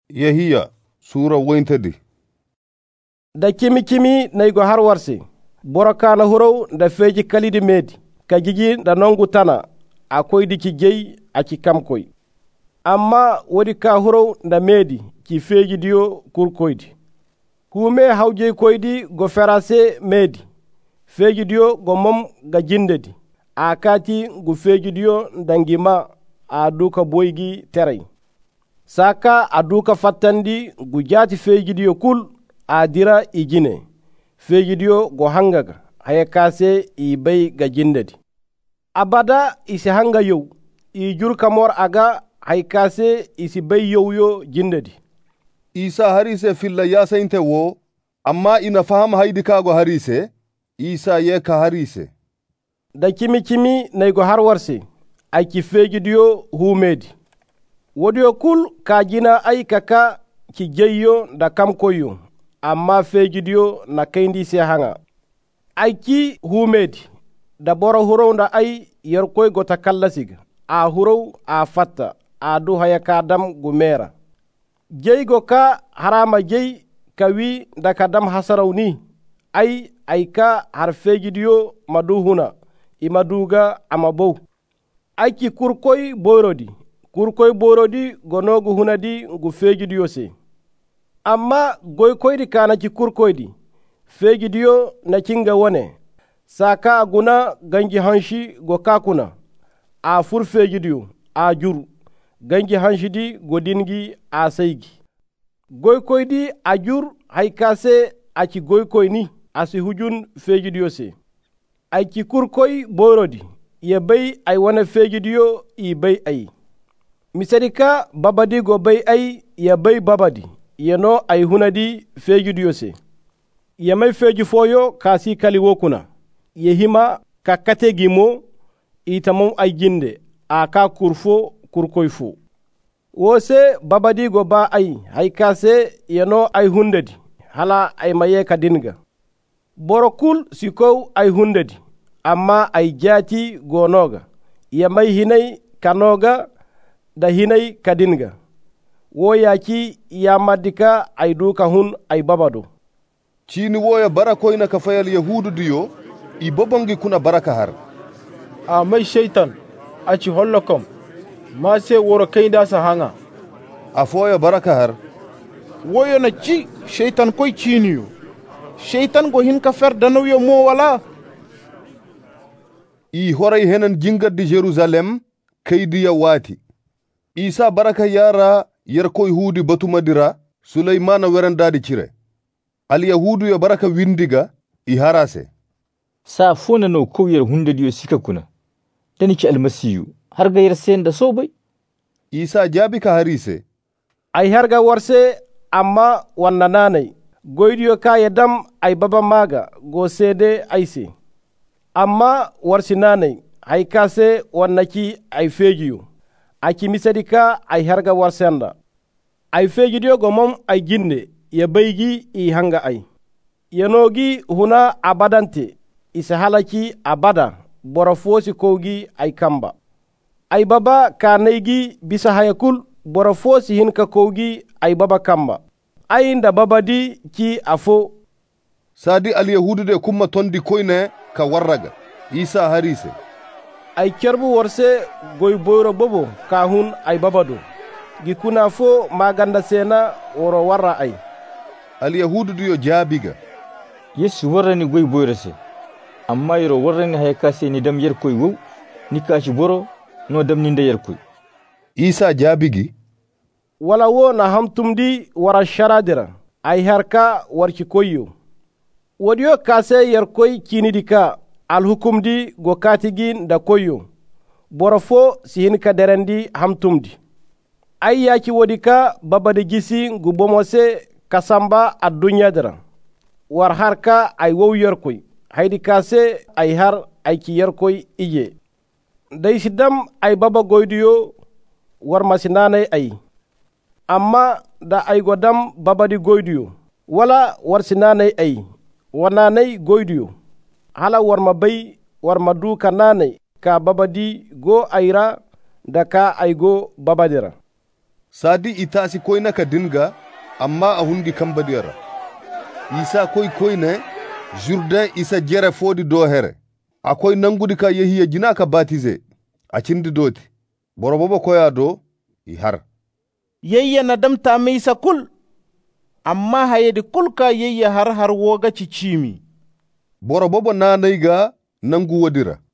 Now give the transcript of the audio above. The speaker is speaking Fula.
Yahiya Sura woyntadi. Da kimi naygo har warse borokana huraw da feji kalidi medi ka jigi da nongu tana akoy di ki gey aki kamkoy amma wodi ka huraw da medi ki feji diyo kurkoydi kume hawje koydi go ferase medi feji diyo go mom ga jindedi akati go feji diyo dangima a duka boygi teray saka aduka fattandi gu jati feejidiyo kul adira ijine feejidiyo go hangaga haya kase i bay ga jindedi abada isi hanga yow i jur kamor aga hay kase isi bay yo jindedi Isa harise filla yasainte wo amma ina faham haydi kago harise Isa yeka harise da kimi naygo har warse ay ki feejidiyo humedi wodiyo kul ka jina ay kaka ki jeyyo da kam koyo amma feejidiyo na kayndi se hanga ay ki humedi da boro huraw nda ay yer koy gota kallasiga a huraw a fatta a du haya ka dam gumera jeygo ka harama jey kawi da ka dam hasaraw ni ay ka har feejidiyo maduhuna imaduga amabow ay ki kurkoy borodi kurkoy borodi gonogu hunadi gu feejidiyo se amma goy koydi kana ci kurkoydi feejidiyo na cinga wone saka aguna ganji hanshi go kakuna a fur feejidiyo a jur ganji hanshidi go dingi a saygi goy koydi a jur hay kase a ci goy koyni asi hujun feejidiyo se ay ci kurkoy borodi ye bay ay wona feejidiyo i bay ay misadika babadi go bay ay ya bay babadi yeno ay hunadi feejidiyo se ya may feeji foyo kasi kali wokuna ye hima ka kategimo itamon ay jinde a ka kurfo kurkoy fo wose babadi go ba ay hay kase yeno ay hundadi hala ay maye ka dinga borokul sikow ay hundadi amma ay jati gonoga ya may hinay kanoga da hinay kadinga wo yaki ya madika ay duka hun ay babado cini woya barakoyna ka fayal yahudu diyo i bobongi kuna baraka har a mai shaitan aci hollokom ma se woro kaynda sa hanga a foya baraka har woyo na ci shaitan koy ciniyo shaitan go hin ka fer danoyo mo wala i horay henen jingaddi Jerusalem kaydiya wati Isa baraka yara yer koy hudi batumadira Sulaymana werandadi cire al yahudu ya baraka windiga i harase sa fona no ko yer hundadiyo sika kuna dani ci almasiyu har ga yer senda sobay Isa jabi ka harise ay harga warse amma wanna nanay goydiyo ka yadam ay baba maga go sede ayse amma warsi nanay hay kase wannaki ay feejiyo aki misadika ay harga warsenda ay feejidiyo go mom ay jinde ya baygi i hanga ay yenogi huna abadante isa halaki abada boro fosi kowgi ay kamba ay baba kanaygi bisa hayakul boro fosi hinka kowgi ay baba kamba ay nda baba di ki afo sadi al yahudu de kumma tondi koyne ka warraga Isa harise ay kerbu warse goy boyro bobo ka hun ay babado gi kuna fo maganda sena woro warra ay al yahudu diyo jaabiga yesu warrani goy boyrase amma yoro warrani hay kase ni dam yer koy wow ni kaci boro no dam ni nder koy Isa jaabigi wala wo na hamtumdi wara sharadira ay harka warci koyyo wodiyo kase yer koy kinidika al hukumdi go katigin da koyo borofo sihin ka derendi hamtumdi ay yaki wodika babade gisi gu bomose kasamba a dunya dara war harka ay wow yerkoy haydi kase ay har ay ki yerkoy ije day sidam ay baba goydiyo war masinanay ay amma da ay godam babadi goydiyo wala war sinanay ay wananay goydiyo hala warma bay warma duka nanay ka babadi go ayra da ka ay go babadira sadi itasi koyna ka dinga amma a hungi kambadiyara isa koyne jourdain isa jere fodi do here akoy nangudi ka yehiya jina ka batize a cindi doti borobobo koya do i har yeyya na damta meisa kul amma hayedi kulka yeyya har woga cicimi borobobo nanayga nangu wodira